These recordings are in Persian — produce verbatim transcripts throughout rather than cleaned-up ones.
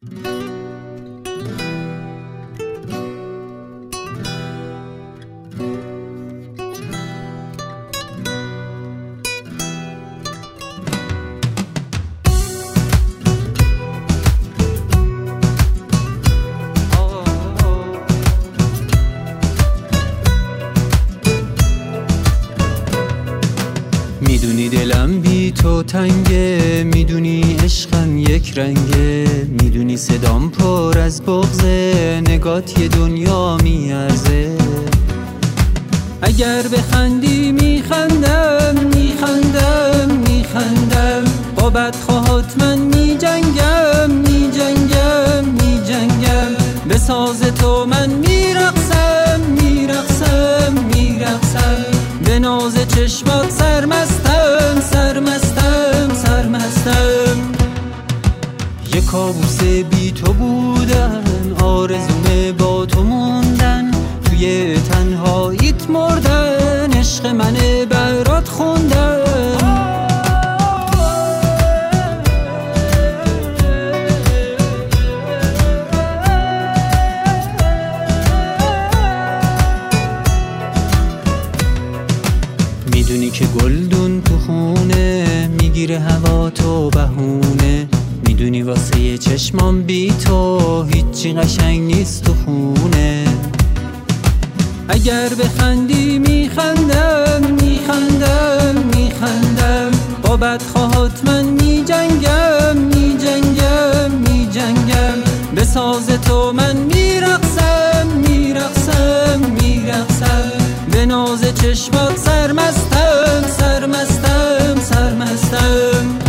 میدونی دلم بی تو تنگه، میدونی عشقم یک رنگه، میدونی صدام پر از بغضه، نگات یه دنیا میارزه. اگر بخندی میخندم، میخندم، میخندم، با بدخواهات من میجنگم، میجنگم، میجنگم، به ساز تو من میرقصم، میرقصم، میرقصم، به ناز چشمات سرمستم، سرمستم، سرمستم. یه کابوس بی تو بودن، آرزومه با تو موندن، توی تنهاییت مردن، عشق منه برات خوندم. میدونی که گلدون تو خونه، میگیره هوا تو بهونه، میدونی واسه یه چشمام بی تو هیچی قشنگ نیست تو خونه. اگر بخندی میخندم، میخندم، میخندم، با بدخواهات من میجنگم، میجنگم، میجنگم، به ساز تو من میرقصم، میرقصم، میرقصم، به ناز چشمات سرمستم، سرمستم، سرمستم.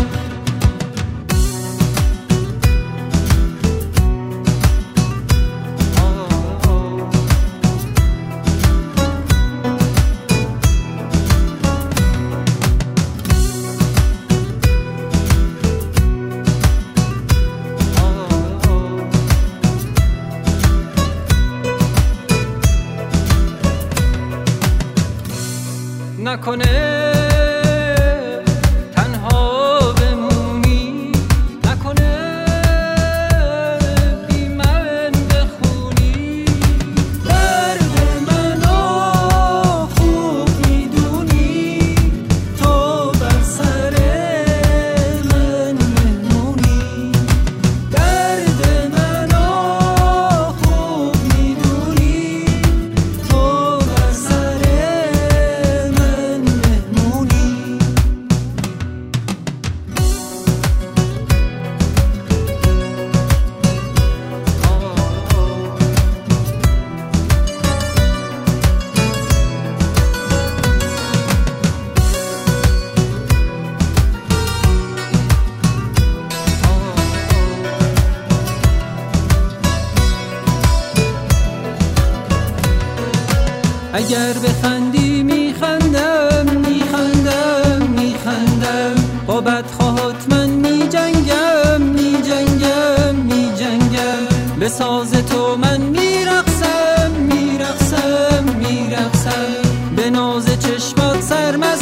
نکنه تنها بمونی، نکنه بی من بخونی، درد منو خوب میدونی، تو بر سر من مهمونی، درد منو خوب میدونی، تو بر سر اگر بخندی میخندم، میخندم، میخندم، با بدخواهات من میجنگم، میجنگم، میجنگم، به ساز تو من میرقصم، میرقصم، میرقصم، به ناز چشمات سرمست